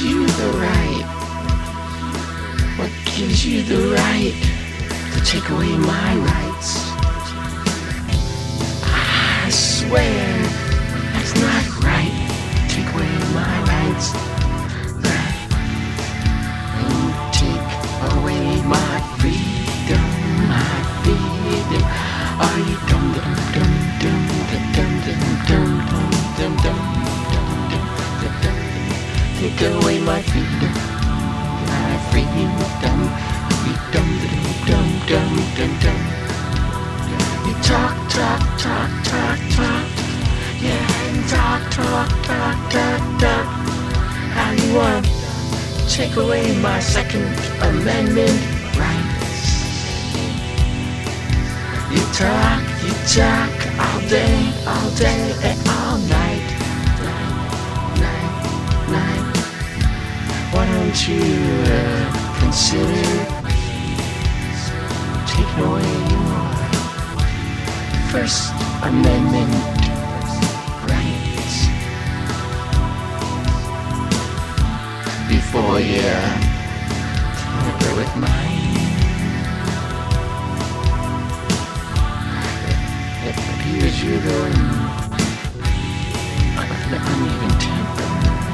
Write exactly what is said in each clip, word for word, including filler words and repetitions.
you the right? What gives you the right to take away my rights? I swear that's not right. Take away my rights. You take away my freedom, my freedom. Are you dumb, dumb, dumb, dumb, dumb, dumb, dumb, dumb, dumb, dumb, dumb, dumb? Take away my freedom, my freedom. You dumb, dumb, dumb, dumb, dumb. You talk, talk, talk, talk, talk. Yeah, and talk, talk, talk, talk, talk. How you want to take away my Second Amendment rights? You talk, you talk all day, all day, and all night, night, night, night. Why don't you uh, consider taking away your First Amendment rights before you tamper with mine? It appears you're the uneven temper.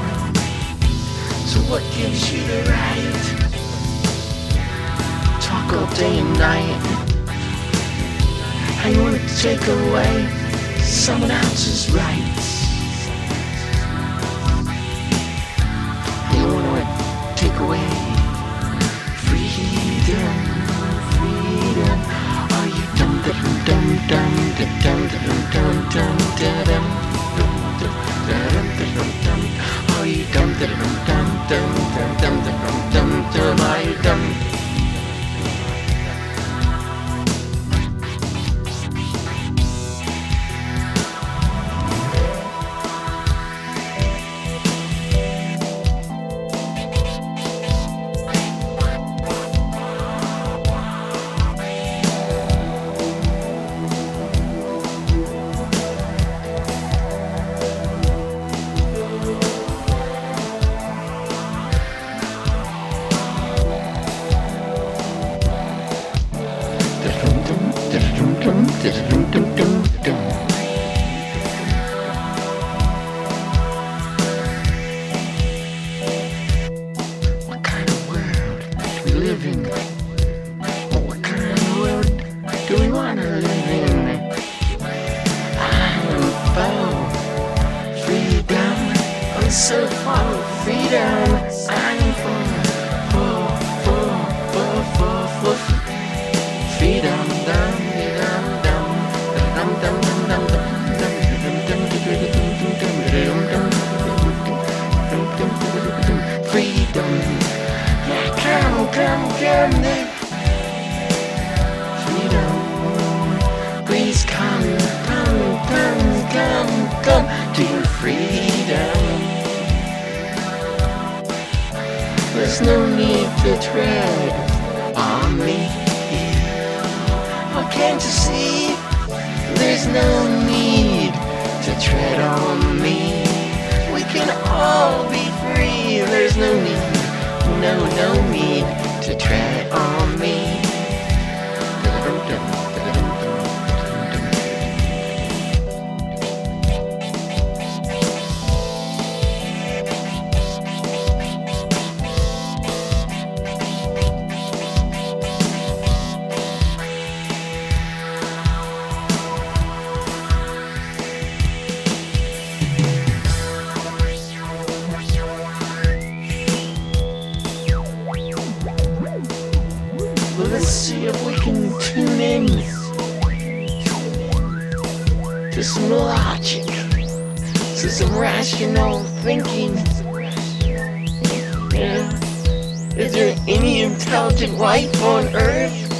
So what gives you the right? Talk all day and night. How you want to take away someone else's rights? How you want to take away freedom, freedom? Are you dumb, dumb, dumb, dumb, dumb, dumb, dumb, dumb, dumb, dumb? Are you dumb, dumb, dumb, dumb, dumb, dumb, dumb, dumb? Are you dumb? What kind of world do we live in? What kind of world do we want to live in? I'm for freedom. I'm so for freedom. I'm for, for, for, for, for, for freedom. Dum, dum, dum, dum, dum, dum, dum, dum, dum, dum, freedom. Yeah, come, come, come, then. Freedom. Please come, come, come, come, come to your freedom. There's no need to tread on me. Oh, can't you see? There's no need to tread on me. We can all be free. There's no need, no, no need to tread on me. Let's see if we can tune in to some logic, to some rational thinking. Yeah. Is there any intelligent life on Earth?